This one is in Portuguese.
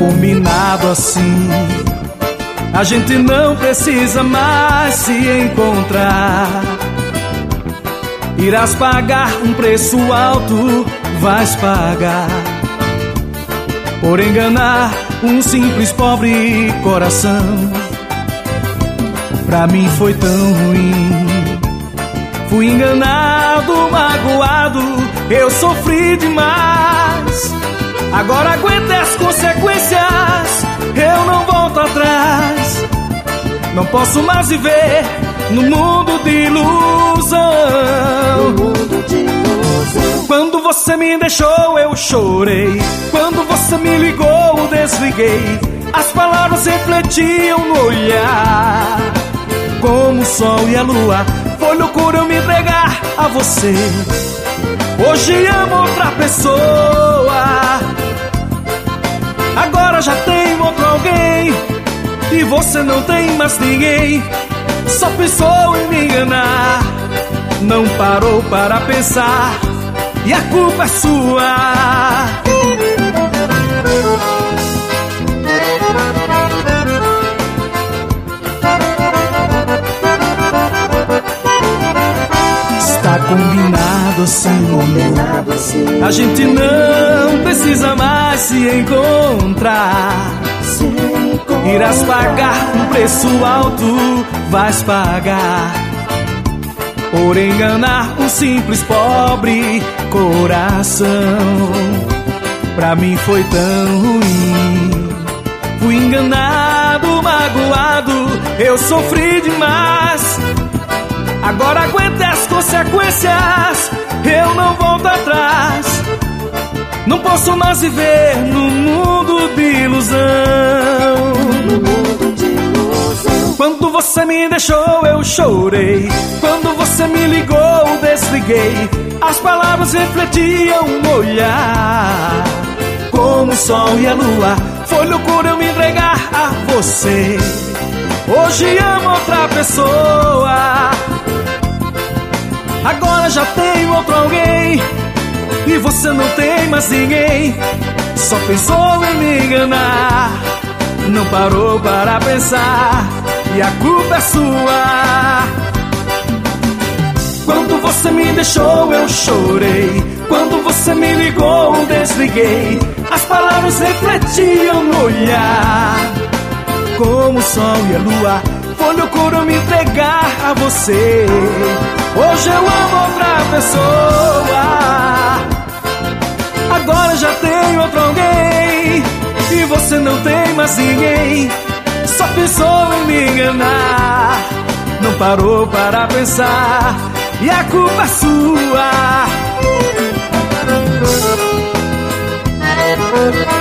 combinado assim. A gente não precisa mais se encontrar. Irás pagar um preço alto, vais pagar, por enganar um simples pobre coração. Pra mim foi tão ruim, fui enganado, magoado, eu sofri demais. Agora aguenta as consequências, eu não volto atrás. Não posso mais viver no mundo de ilusão. Quando você me deixou eu chorei, quando você me ligou eu desliguei. As palavras refletiam no olhar, como o sol e a lua. Foi loucura eu me entregar a você. Hoje amo outra pessoa, agora já tem outro alguém, e você não tem mais ninguém. Só pensou em me enganar, não parou para pensar, e a culpa é sua. Está combinado assim, a gente não precisa mais se encontrar. Irás pagar um preço alto, vais pagar, por enganar um simples pobre coração. Pra mim foi tão ruim, fui enganado, magoado, eu sofri demais. Agora aguenta as consequências, eu não volto atrás. Não posso mais viver no mundo de ilusão. Quando você me deixou eu chorei, quando você me ligou eu desliguei. As palavras refletiam no olhar, como o sol e a lua. Foi loucura eu me entregar a você. Hoje amo outra pessoa, agora já tenho outro alguém, e você não tem mais ninguém. Só pensou em me enganar, não parou para pensar, e a culpa é sua. Quando você me deixou eu chorei, quando você me ligou eu desliguei. As palavras refletiam no olhar, como o sol e a lua. Foi loucura eu me entregar a você. Hoje eu amo outra pessoa, agora já tenho outro alguém, e você não tem mais ninguém. Só pensou em me enganar, não parou para pensar, e a culpa é sua.